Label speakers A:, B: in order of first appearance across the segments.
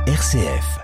A: RCF.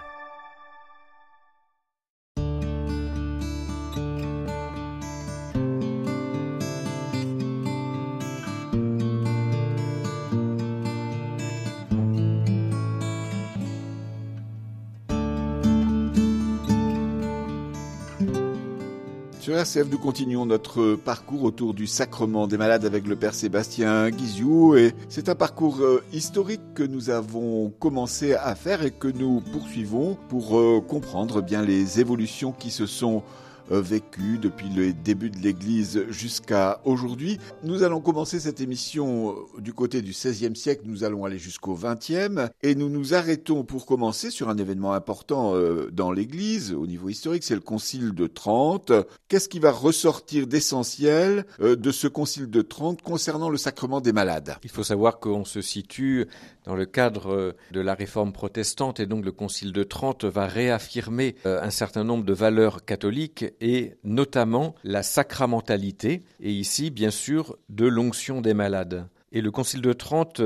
B: Sur RCF, nous continuons notre parcours autour du sacrement des malades avec le Père Sébastien Guiziou. Et c'est un parcours historique que nous avons commencé à faire et que nous poursuivons pour comprendre bien les évolutions qui se sont vécues depuis le début de l'Église jusqu'à aujourd'hui. Nous allons commencer cette émission du côté du XVIe siècle, nous allons aller jusqu'au XXe et nous nous arrêtons pour commencer sur un événement important dans l'Église au niveau historique, c'est le Concile de Trente. Qu'est-ce qui va ressortir d'essentiel de ce Concile de Trente concernant le sacrement des malades ?
C: Il faut savoir qu'on se situe dans le cadre de la réforme protestante et donc le Concile de Trente va réaffirmer un certain nombre de valeurs catholiques et notamment la sacramentalité et ici bien sûr de l'onction des malades. Et le Concile de Trente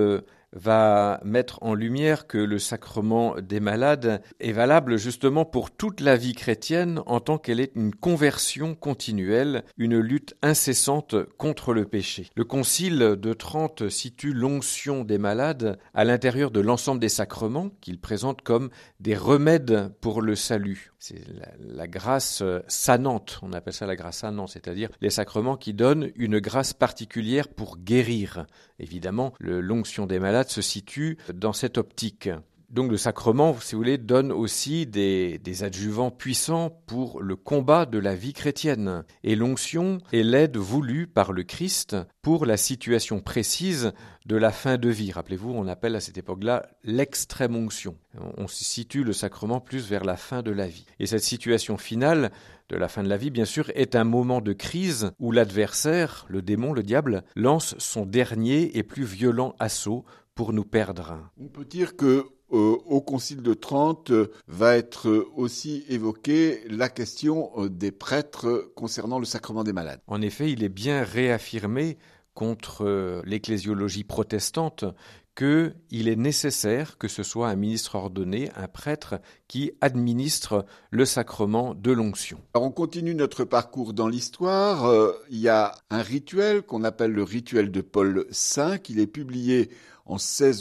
C: va mettre en lumière que le sacrement des malades est valable justement pour toute la vie chrétienne en tant qu'elle est une conversion continuelle, une lutte incessante contre le péché. Le Concile de Trente situe l'onction des malades à l'intérieur de l'ensemble des sacrements qu'il présente comme des remèdes pour le salut. C'est la grâce sanante, on appelle ça la grâce sanante, c'est-à-dire les sacrements qui donnent une grâce particulière pour guérir. Évidemment, l'onction des malades se situe dans cette optique. Donc le sacrement, si vous voulez, donne aussi des adjuvants puissants pour le combat de la vie chrétienne. Et l'onction est l'aide voulue par le Christ pour la situation précise de la fin de vie. Rappelez-vous, on appelle à cette époque-là l'extrême onction. On situe le sacrement plus vers la fin de la vie. Et cette situation finale de la fin de la vie, bien sûr, est un moment de crise où l'adversaire, le démon, le diable, lance son dernier et plus violent assaut pour nous perdre.
B: On peut dire que au Concile de Trente va être aussi évoquée la question des prêtres concernant le sacrement des malades.
C: En effet, il est bien réaffirmé contre l'ecclésiologie protestante qu'il est nécessaire que ce soit un ministre ordonné, un prêtre, qui administre le sacrement de l'onction.
B: Alors on continue notre parcours dans l'histoire. Il y a un rituel qu'on appelle le rituel de Paul V. Il est publié en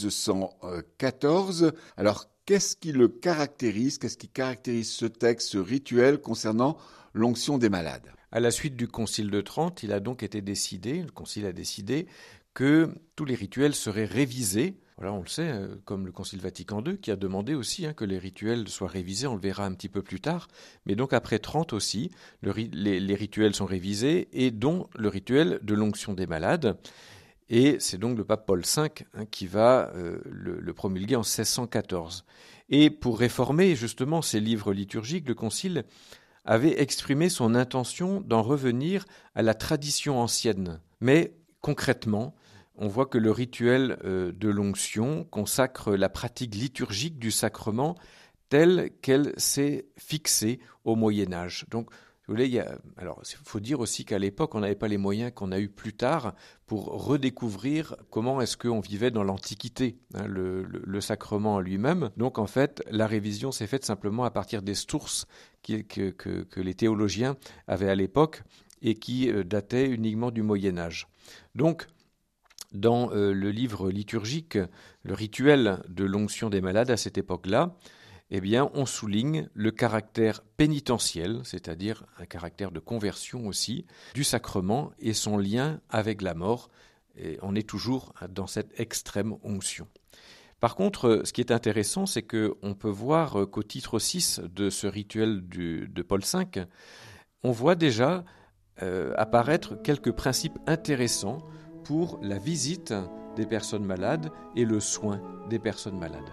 B: 1614. Alors qu'est-ce qui le caractérise ? Qu'est-ce qui caractérise ce texte, ce rituel concernant l'onction des malades ?
C: À la suite du Concile de Trente, il a donc été décidé, le Concile a décidé que tous les rituels seraient révisés. Voilà, on le sait, comme le Concile Vatican II, qui a demandé aussi que les rituels soient révisés, on le verra un petit peu plus tard. Mais donc après Trente aussi, les rituels sont révisés, et dont le rituel de l'onction des malades. Et c'est donc le pape Paul V qui va le promulguer en 1614. Et pour réformer justement ces livres liturgiques, le Concile avait exprimé son intention d'en revenir à la tradition ancienne. Mais concrètement, on voit que le rituel de l'onction consacre la pratique liturgique du sacrement telle qu'elle s'est fixée au Moyen-Âge. Donc, vous voulez, il faut dire aussi qu'à l'époque, on n'avait pas les moyens qu'on a eu plus tard pour redécouvrir comment est-ce qu'on vivait dans l'Antiquité, le sacrement lui-même. Donc en fait, la révision s'est faite simplement à partir des sources que les théologiens avaient à l'époque et qui dataient uniquement du Moyen-Âge. Donc, dans le livre liturgique, le rituel de l'onction des malades à cette époque-là, eh bien, on souligne le caractère pénitentiel, c'est-à-dire un caractère de conversion aussi, du sacrement et son lien avec la mort. Et on est toujours dans cette extrême onction. Par contre, ce qui est intéressant, c'est qu'on peut voir qu'au titre 6 de ce rituel de Paul V, on voit déjà apparaître quelques principes intéressants pour la visite des personnes malades et le soin des personnes malades.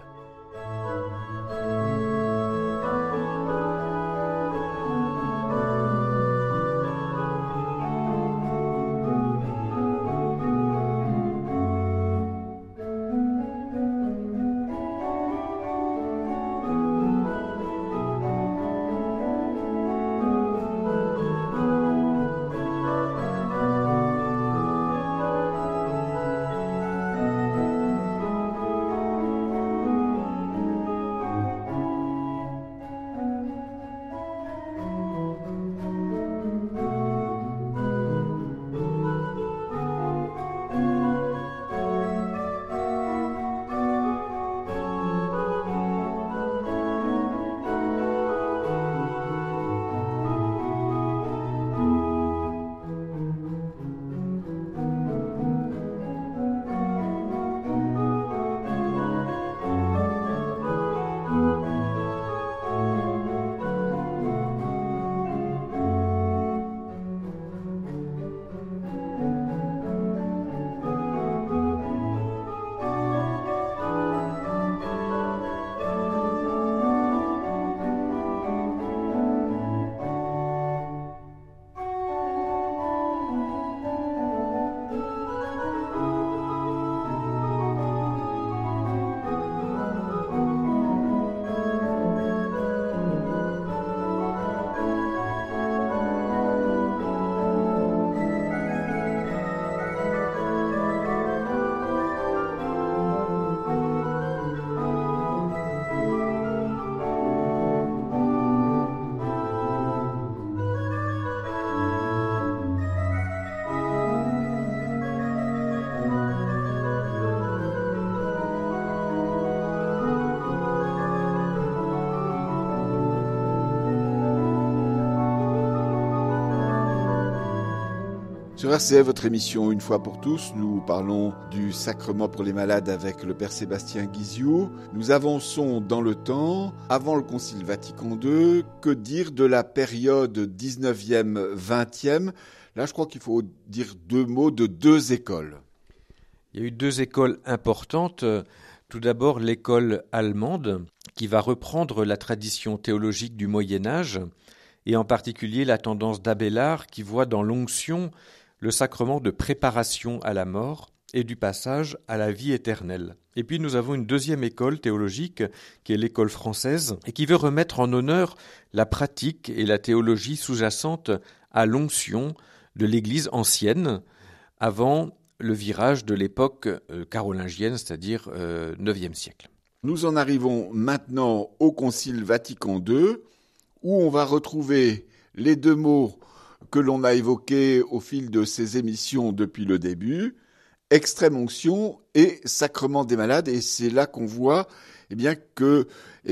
B: Sur RCF, votre émission Une fois pour tous, nous parlons du sacrement pour les malades avec le Père Sébastien Guiziou. Nous avançons dans le temps, avant le Concile Vatican II. Que dire de la période 19e, 20e ? Là, je crois qu'il faut dire deux mots de deux écoles.
C: Il y a eu deux écoles importantes. Tout d'abord, l'école allemande, qui va reprendre la tradition théologique du Moyen-Âge, et en particulier la tendance d'Abélard, qui voit dans l'onction le sacrement de préparation à la mort et du passage à la vie éternelle. Et puis nous avons une deuxième école théologique, qui est l'école française, et qui veut remettre en honneur la pratique et la théologie sous-jacente à l'onction de l'Église ancienne, avant le virage de l'époque carolingienne, c'est-à-dire 9e siècle.
B: Nous en arrivons maintenant au Concile Vatican II, où on va retrouver les deux mots que l'on a évoqués au fil de ces émissions depuis le début, extrême onction et sacrement des malades. Et c'est là qu'on voit que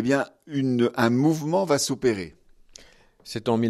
B: un mouvement va s'opérer.
C: C'est en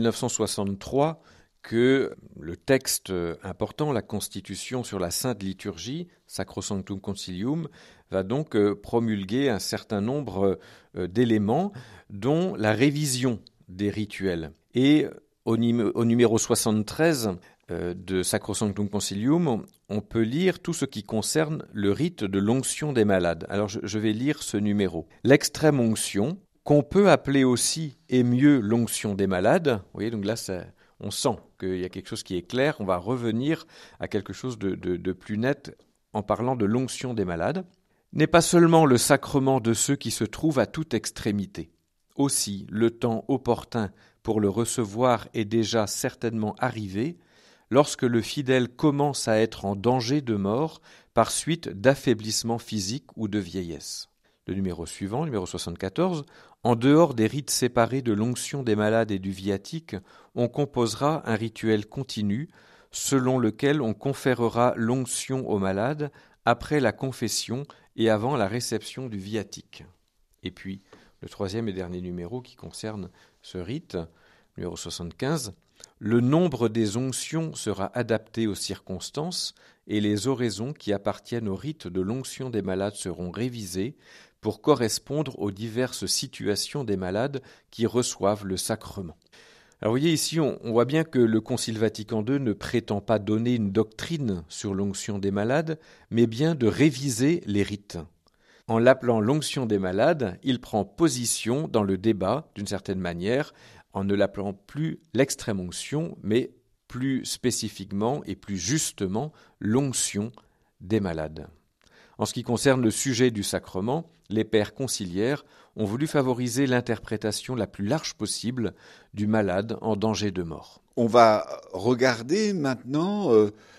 C: 1963 que le texte important, la Constitution sur la Sainte Liturgie, Sacrosanctum Concilium, va donc promulguer un certain nombre d'éléments, dont la révision des rituels. Et au numéro 73 de Sacrosanctum Concilium, on peut lire tout ce qui concerne le rite de l'onction des malades. Alors je vais lire ce numéro. L'extrême onction, qu'on peut appeler aussi et mieux l'onction des malades, vous voyez, donc là on sent qu'il y a quelque chose qui est clair, on va revenir à quelque chose de plus net en parlant de l'onction des malades, n'est pas seulement le sacrement de ceux qui se trouvent à toute extrémité. Aussi, le temps opportun pour le recevoir est déjà certainement arrivé lorsque le fidèle commence à être en danger de mort par suite d'affaiblissement physique ou de vieillesse. Le numéro suivant, numéro 74, en dehors des rites séparés de l'onction des malades et du viatique, on composera un rituel continu selon lequel on conférera l'onction aux malades après la confession et avant la réception du viatique. Et puis, le troisième et dernier numéro qui concerne ce rite, numéro 75, le nombre des onctions sera adapté aux circonstances et les oraisons qui appartiennent au rite de l'onction des malades seront révisées pour correspondre aux diverses situations des malades qui reçoivent le sacrement. Alors vous voyez ici, on voit bien que le Concile Vatican II ne prétend pas donner une doctrine sur l'onction des malades, mais bien de réviser les rites. En l'appelant l'onction des malades, il prend position dans le débat, d'une certaine manière, en ne l'appelant plus l'extrême onction, mais plus spécifiquement et plus justement l'onction des malades. En ce qui concerne le sujet du sacrement, les pères conciliaires ont voulu favoriser l'interprétation la plus large possible du malade en danger de mort.
B: On va regarder maintenant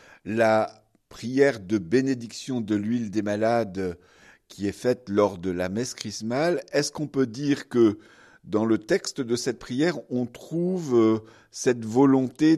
B: la prière de bénédiction de l'huile des malades qui est faite lors de la messe chrismale. Est-ce qu'on peut dire que dans le texte de cette prière, on retrouve cette volonté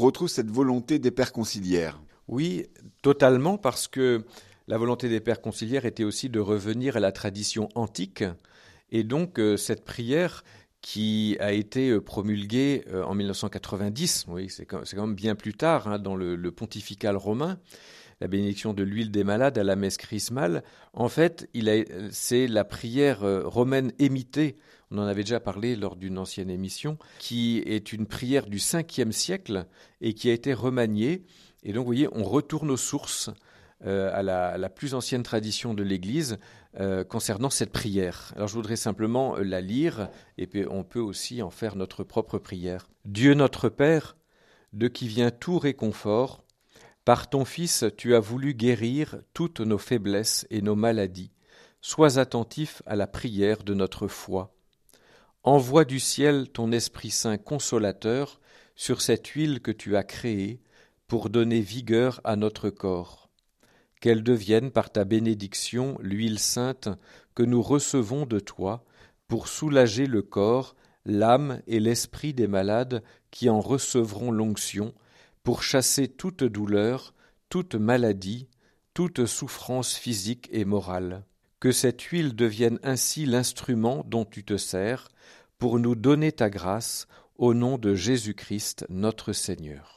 B: des pères conciliaires?
C: Oui, totalement, parce que la volonté des pères conciliaires était aussi de revenir à la tradition antique. Et donc, cette prière qui a été promulguée en 1990, oui, c'est quand même bien plus tard, dans le pontifical romain, la bénédiction de l'huile des malades à la messe chrismale, en fait, c'est la prière romaine imitée, on en avait déjà parlé lors d'une ancienne émission, qui est une prière du 5e siècle et qui a été remaniée. Et donc, vous voyez, on retourne aux sources, à la plus ancienne tradition de l'Église concernant cette prière. Alors je voudrais simplement la lire et puis on peut aussi en faire notre propre prière. Dieu notre Père, de qui vient tout réconfort, par ton Fils tu as voulu guérir toutes nos faiblesses et nos maladies. Sois attentif à la prière de notre foi. Envoie du ciel ton Esprit Saint consolateur sur cette huile que tu as créée pour donner vigueur à notre corps. Qu'elle devienne par ta bénédiction l'huile sainte que nous recevons de toi pour soulager le corps, l'âme et l'esprit des malades qui en recevront l'onction, pour chasser toute douleur, toute maladie, toute souffrance physique et morale. Que cette huile devienne ainsi l'instrument dont tu te sers pour nous donner ta grâce au nom de Jésus-Christ notre Seigneur.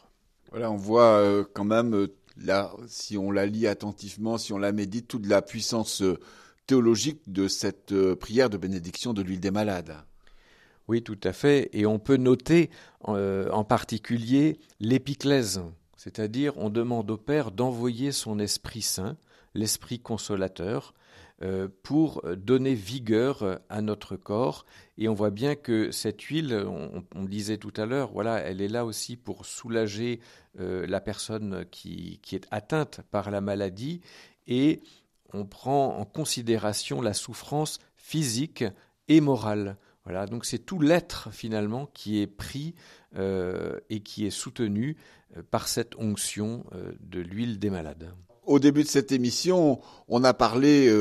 B: Voilà, on voit quand même, là, si on la lit attentivement, si on la médite, toute la puissance théologique de cette prière de bénédiction de l'huile des malades.
C: Oui, tout à fait. Et on peut noter en particulier l'épiclèse, c'est-à-dire on demande au Père d'envoyer son Esprit Saint, l'Esprit consolateur, pour donner vigueur à notre corps. Et on voit bien que cette huile, on disait tout à l'heure, voilà, elle est là aussi pour soulager la personne qui est atteinte par la maladie, et on prend en considération la souffrance physique et morale. Voilà, donc c'est tout l'être finalement qui est pris et qui est soutenu par cette onction de l'huile des malades.
B: Au début de cette émission, on a parlé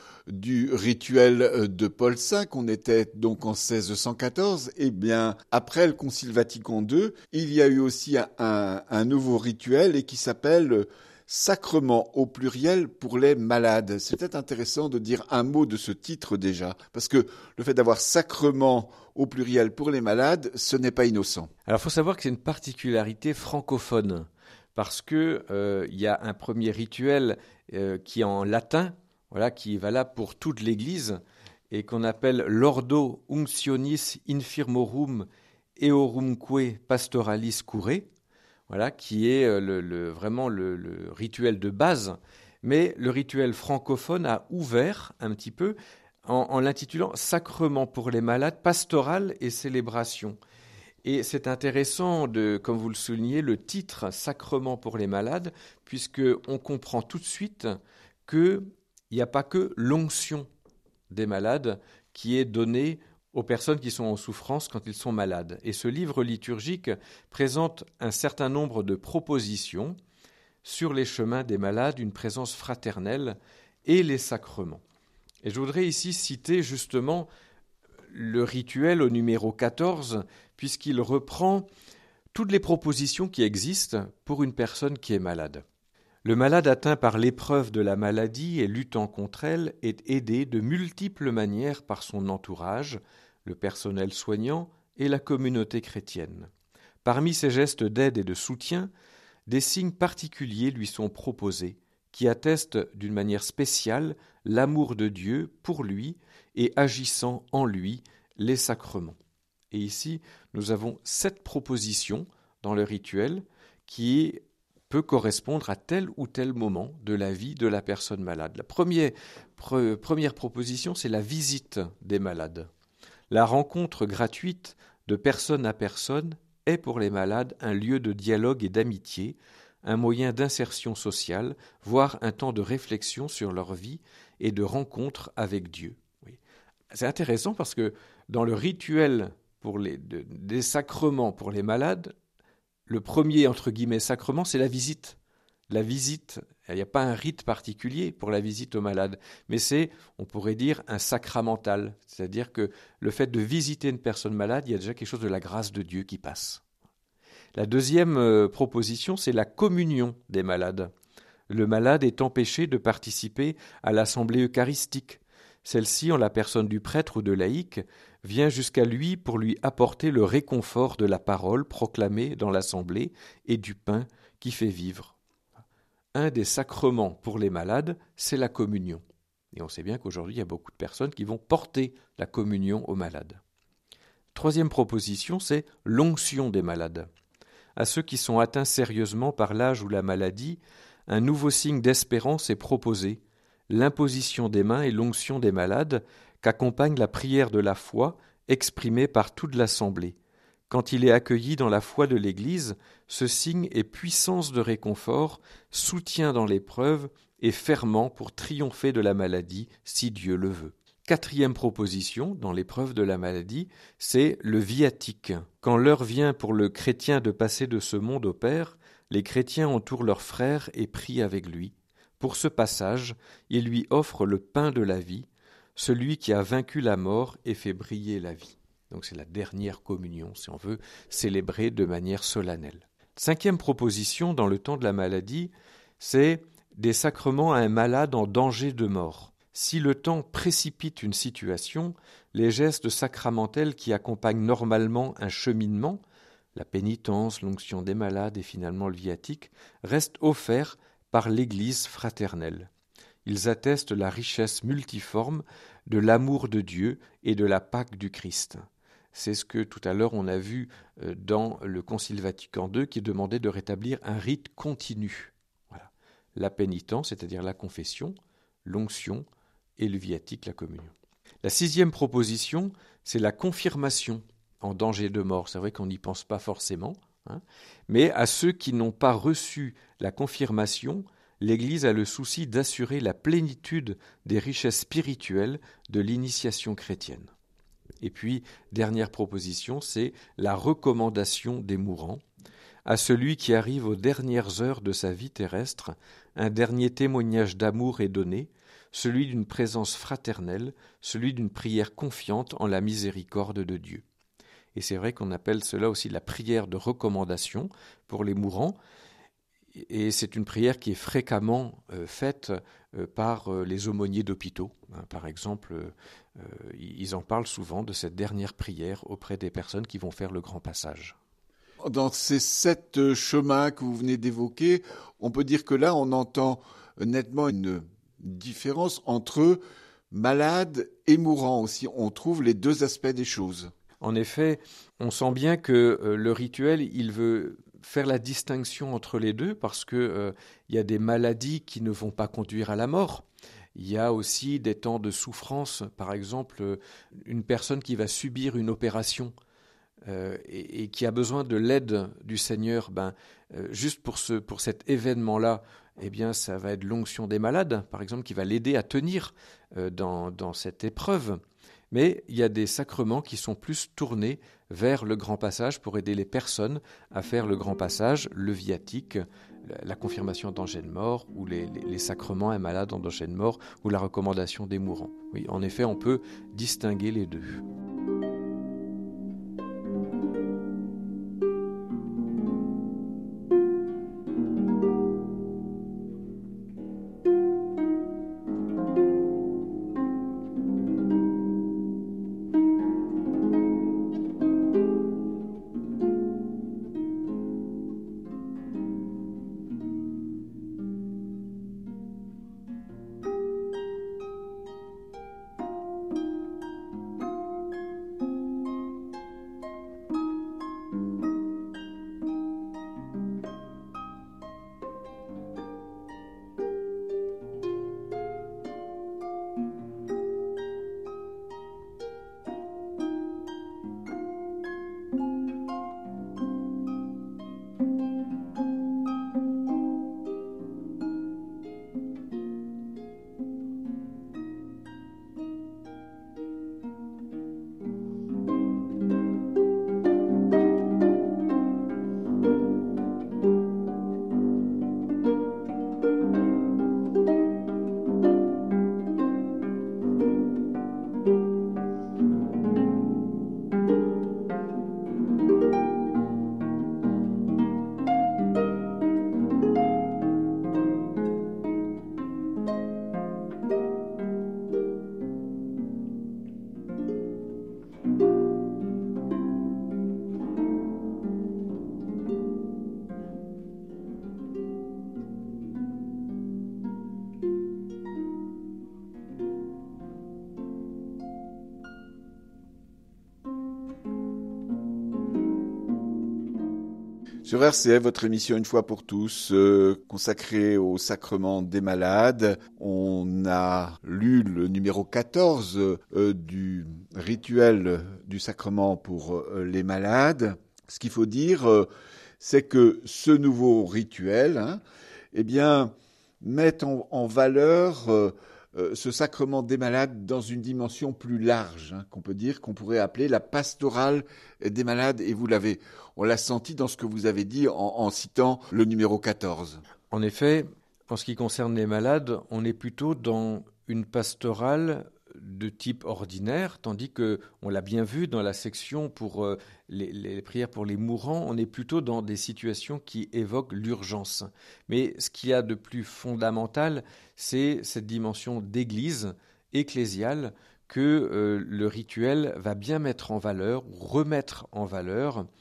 B: du rituel de Paul V. On était donc en 1614. Eh bien, après le Concile Vatican II, il y a eu aussi un nouveau rituel et qui s'appelle sacrement au pluriel pour les malades. C'est peut-être intéressant de dire un mot de ce titre déjà, parce que le fait d'avoir sacrement au pluriel pour les malades, ce n'est pas innocent.
C: Alors, il faut savoir que c'est une particularité francophone, parce que y a un premier rituel qui est en latin, voilà, qui est valable pour toute l'Église, et qu'on appelle l'Ordo Unctionis Infirmorum Eorumque Pastoralis Curae, voilà, qui est vraiment le rituel de base. Mais le rituel francophone a ouvert un petit peu en l'intitulant « Sacrement pour les malades, pastoral et célébration ». Et c'est intéressant, comme vous le soulignez, le titre « Sacrement pour les malades », puisqu'on comprend tout de suite qu'il n'y a pas que l'onction des malades qui est donnée aux personnes qui sont en souffrance quand ils sont malades. Et ce livre liturgique présente un certain nombre de propositions sur les chemins des malades, une présence fraternelle et les sacrements. Et je voudrais ici citer justement le rituel au numéro 14, puisqu'il reprend toutes les propositions qui existent pour une personne qui est malade. Le malade atteint par l'épreuve de la maladie et luttant contre elle est aidé de multiples manières par son entourage, le personnel soignant et la communauté chrétienne. Parmi ces gestes d'aide et de soutien, des signes particuliers lui sont proposés, qui attestent d'une manière spéciale l'amour de Dieu pour lui et agissant en lui les sacrements. Et ici, nous avons 7 propositions dans le rituel qui peut correspondre à tel ou tel moment de la vie de la personne malade. La première proposition, c'est la visite des malades. La rencontre gratuite de personne à personne est pour les malades un lieu de dialogue et d'amitié, un moyen d'insertion sociale, voire un temps de réflexion sur leur vie et de rencontre avec Dieu. Oui. C'est intéressant parce que dans le rituel des sacrements pour les malades, le premier, entre guillemets, sacrement, c'est la visite. La visite, il n'y a pas un rite particulier pour la visite aux malades, mais c'est, on pourrait dire, un sacramental. C'est-à-dire que le fait de visiter une personne malade, il y a déjà quelque chose de la grâce de Dieu qui passe. La deuxième proposition, c'est la communion des malades. Le malade est empêché de participer à l'assemblée eucharistique. Celle-ci, en la personne du prêtre ou de laïc, vient jusqu'à lui pour lui apporter le réconfort de la parole proclamée dans l'assemblée et du pain qui fait vivre. Un des sacrements pour les malades, c'est la communion. Et on sait bien qu'aujourd'hui, il y a beaucoup de personnes qui vont porter la communion aux malades. Troisième proposition, c'est l'onction des malades. À ceux qui sont atteints sérieusement par l'âge ou la maladie, un nouveau signe d'espérance est proposé, l'imposition des mains et l'onction des malades qu'accompagne la prière de la foi exprimée par toute l'assemblée. Quand il est accueilli dans la foi de l'Église, ce signe est puissance de réconfort, soutien dans l'épreuve et ferment pour triompher de la maladie si Dieu le veut. Quatrième proposition, dans l'épreuve de la maladie, c'est le viatique. Quand l'heure vient pour le chrétien de passer de ce monde au Père, les chrétiens entourent leur frère et prient avec lui. Pour ce passage, il lui offre le pain de la vie, celui qui a vaincu la mort et fait briller la vie. Donc c'est la dernière communion, si on veut célébrer de manière solennelle. Cinquième proposition, dans le temps de la maladie, c'est des sacrements à un malade en danger de mort. Si le temps précipite une situation, les gestes sacramentels qui accompagnent normalement un cheminement, la pénitence, l'onction des malades et finalement le viatique, restent offerts par l'Église fraternelle. Ils attestent la richesse multiforme de l'amour de Dieu et de la Pâque du Christ. C'est ce que tout à l'heure on a vu dans le Concile Vatican II qui demandait de rétablir un rite continu. Voilà. La pénitence, c'est-à-dire la confession, l'onction et le viatique, la communion. La 6e proposition, c'est la confirmation en danger de mort. C'est vrai qu'on n'y pense pas forcément, mais à ceux qui n'ont pas reçu la confirmation, l'Église a le souci d'assurer la plénitude des richesses spirituelles de l'initiation chrétienne. Et puis, dernière proposition, c'est la recommandation des mourants. À celui qui arrive aux dernières heures de sa vie terrestre, un dernier témoignage d'amour est donné, celui d'une présence fraternelle, celui d'une prière confiante en la miséricorde de Dieu. Et c'est vrai qu'on appelle cela aussi la prière de recommandation pour les mourants, et c'est une prière qui est fréquemment faite par les aumôniers d'hôpitaux. Par exemple, ils en parlent souvent de cette dernière prière auprès des personnes qui vont faire le grand passage.
B: Dans ces 7 chemins que vous venez d'évoquer, on peut dire que là, on entend nettement une différence entre malade et mourant aussi. On trouve les 2 aspects des choses.
C: En effet, on sent bien que le rituel, il veut faire la distinction entre les deux parce que y a des maladies qui ne vont pas conduire à la mort. Il y a aussi des temps de souffrance. Par exemple, une personne qui va subir une opération et qui a besoin de l'aide du Seigneur, juste pour cet événement-là, eh bien, ça va être l'onction des malades, par exemple, qui va l'aider à tenir dans cette épreuve. Mais il y a des sacrements qui sont plus tournés vers le grand passage pour aider les personnes à faire le grand passage, le viatique, la confirmation en danger de mort, ou les sacrements un malade en danger de mort, ou la recommandation des mourants. Oui, en effet, on peut distinguer les deux.
B: Sur RCF, votre émission Une fois pour tous, consacrée au sacrement des malades. On a lu le numéro 14 du rituel du sacrement pour les malades. Ce qu'il faut dire, c'est que ce nouveau rituel, met en valeur ce sacrement des malades dans une dimension plus large, qu'on pourrait appeler la pastorale des malades. Et on l'a senti dans ce que vous avez dit en citant le numéro 14.
C: En effet, en ce qui concerne les malades, on est plutôt dans une pastorale de type ordinaire, tandis que, on l'a bien vu dans la section pour les prières pour les mourants, on est plutôt dans des situations qui évoquent l'urgence. Mais ce qu'il y a de plus fondamental, c'est cette dimension d'église ecclésiale que le rituel va bien mettre en valeur, ou remettre en valeur,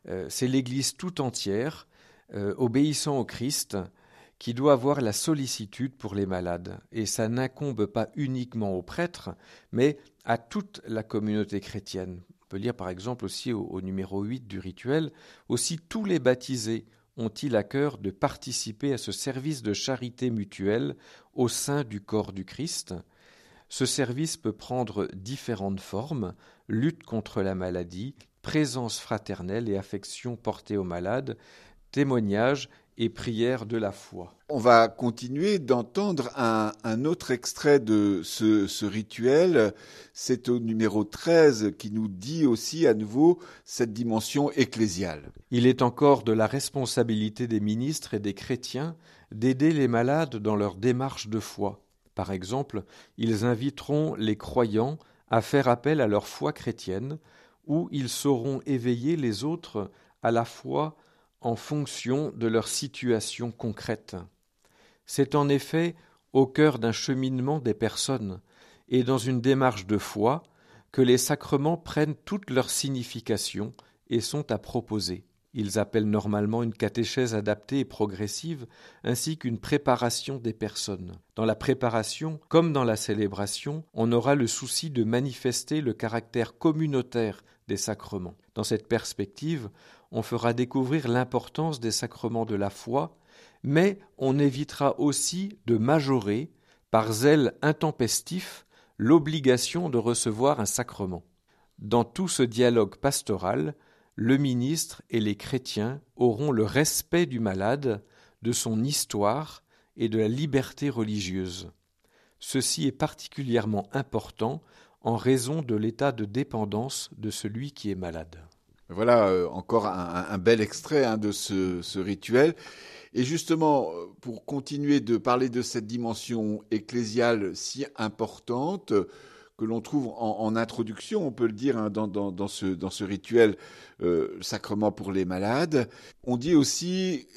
C: C'est l'Église tout entière, obéissant au Christ, qui doit avoir la sollicitude pour les malades. Et ça n'incombe pas uniquement aux prêtres, mais à toute la communauté chrétienne. On peut lire par exemple aussi au numéro 8 du rituel, « Aussi tous les baptisés ont-ils à cœur de participer à ce service de charité mutuelle au sein du corps du Christ ?» Ce service peut prendre différentes formes, lutte contre la maladie, présence fraternelle et affection portée aux malades, témoignage et prière de la foi.
B: On va continuer d'entendre un autre extrait de ce rituel. C'est au numéro 13 qui nous dit aussi à nouveau cette dimension ecclésiale.
C: Il est encore de la responsabilité des ministres et des chrétiens d'aider les malades dans leur démarche de foi. Par exemple, ils inviteront les croyants à faire appel à leur foi chrétienne, où ils sauront éveiller les autres à la foi en fonction de leur situation concrète. C'est en effet au cœur d'un cheminement des personnes et dans une démarche de foi que les sacrements prennent toute leur signification et sont à proposer. Ils appellent normalement une catéchèse adaptée et progressive, ainsi qu'une préparation des personnes. Dans la préparation, comme dans la célébration, on aura le souci de manifester le caractère communautaire des sacrements. Dans cette perspective, on fera découvrir l'importance des sacrements de la foi, mais on évitera aussi de majorer, par zèle intempestif, l'obligation de recevoir un sacrement. Dans tout ce dialogue pastoral, le ministre et les chrétiens auront le respect du malade, de son histoire et de la liberté religieuse. Ceci est particulièrement important en raison de l'état de dépendance de celui qui est malade.
B: Voilà encore un bel extrait de ce rituel. Et justement, pour continuer de parler de cette dimension ecclésiale si importante, que l'on trouve en introduction, on peut le dire, dans ce rituel sacrement pour les malades. On dit aussi,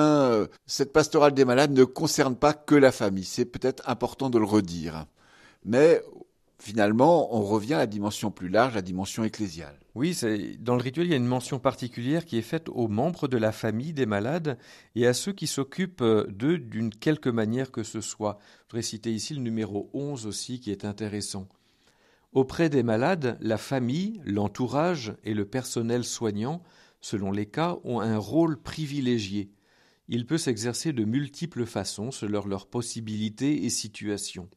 B: cette pastorale des malades ne concerne pas que la famille. C'est peut-être important de le redire. Mais finalement, on revient à la dimension plus large, la dimension ecclésiale.
C: Oui, dans le rituel, il y a une mention particulière qui est faite aux membres de la famille des malades et à ceux qui s'occupent d'eux d'une quelque manière que ce soit. Je voudrais citer ici le numéro 11 aussi, qui est intéressant. Auprès des malades, la famille, l'entourage et le personnel soignant, selon les cas, ont un rôle privilégié. Il peut s'exercer de multiples façons selon leurs possibilités et situations.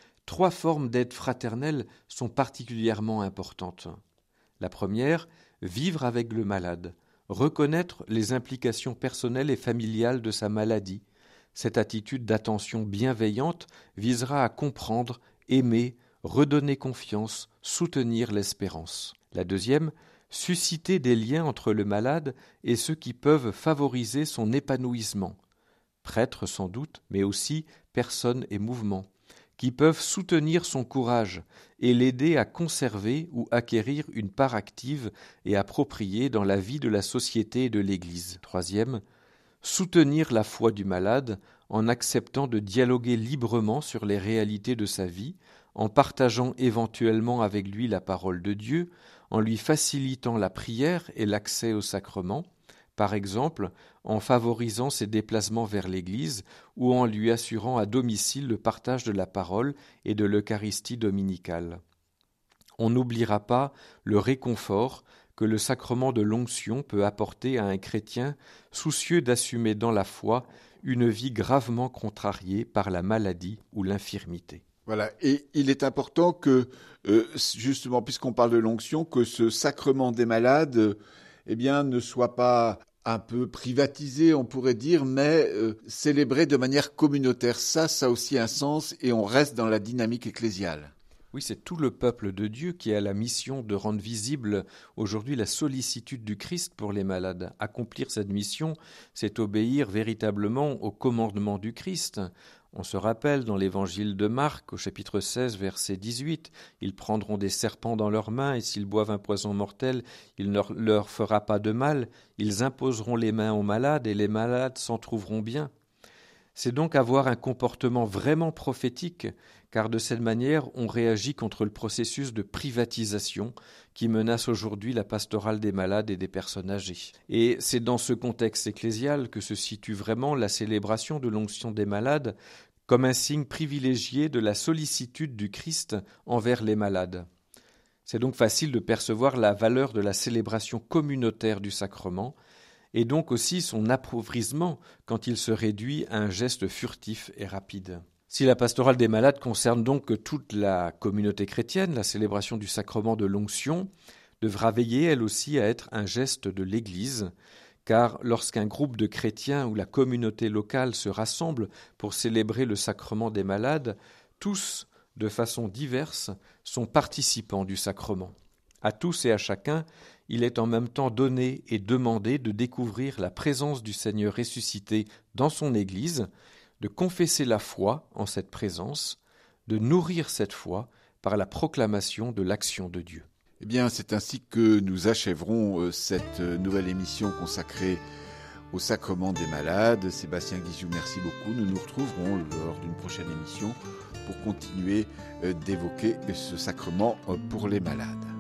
C: 3 formes d'aide fraternelle sont particulièrement importantes. La première, vivre avec le malade, reconnaître les implications personnelles et familiales de sa maladie. Cette attitude d'attention bienveillante visera à comprendre, aimer, redonner confiance, soutenir l'espérance. La deuxième, susciter des liens entre le malade et ceux qui peuvent favoriser son épanouissement. Prêtres sans doute, mais aussi personnes et mouvements, qui peuvent soutenir son courage et l'aider à conserver ou acquérir une part active et appropriée dans la vie de la société et de l'Église. Troisième, soutenir la foi du malade en acceptant de dialoguer librement sur les réalités de sa vie, en partageant éventuellement avec lui la parole de Dieu, en lui facilitant la prière et l'accès au sacrement, par exemple en favorisant ses déplacements vers l'Église ou en lui assurant à domicile le partage de la parole et de l'Eucharistie dominicale. On n'oubliera pas le réconfort que le sacrement de l'onction peut apporter à un chrétien soucieux d'assumer dans la foi une vie gravement contrariée par la maladie ou l'infirmité.
B: Voilà, et il est important que, justement, puisqu'on parle de l'onction, que ce sacrement des malades, ne soit pas un peu privatisé, on pourrait dire, mais célébré de manière communautaire. Ça a aussi un sens et on reste dans la dynamique ecclésiale.
C: Oui, c'est tout le peuple de Dieu qui a la mission de rendre visible aujourd'hui la sollicitude du Christ pour les malades. Accomplir cette mission, c'est obéir véritablement au commandement du Christ. On se rappelle dans l'évangile de Marc, au chapitre 16, verset 18, « Ils prendront des serpents dans leurs mains, et s'ils boivent un poison mortel, il ne leur fera pas de mal. Ils imposeront les mains aux malades, et les malades s'en trouveront bien. » C'est donc avoir un comportement vraiment prophétique, car de cette manière, on réagit contre le processus de privatisation qui menace aujourd'hui la pastorale des malades et des personnes âgées. Et c'est dans ce contexte ecclésial que se situe vraiment la célébration de l'onction des malades comme un signe privilégié de la sollicitude du Christ envers les malades. C'est donc facile de percevoir la valeur de la célébration communautaire du sacrement, et donc aussi son appauvrissement quand il se réduit à un geste furtif et rapide. Si la pastorale des malades concerne donc toute la communauté chrétienne, la célébration du sacrement de l'onction devra veiller elle aussi à être un geste de l'Église, car lorsqu'un groupe de chrétiens ou la communauté locale se rassemble pour célébrer le sacrement des malades, tous, de façon diverse, sont participants du sacrement. À tous et à chacun, il est en même temps donné et demandé de découvrir la présence du Seigneur ressuscité dans son Église, de confesser la foi en cette présence, de nourrir cette foi par la proclamation de l'action de Dieu.
B: Eh bien, c'est ainsi que nous achèverons cette nouvelle émission consacrée au sacrement des malades. Sébastien Guizou, merci beaucoup. Nous nous retrouverons lors d'une prochaine émission pour continuer d'évoquer ce sacrement pour les malades.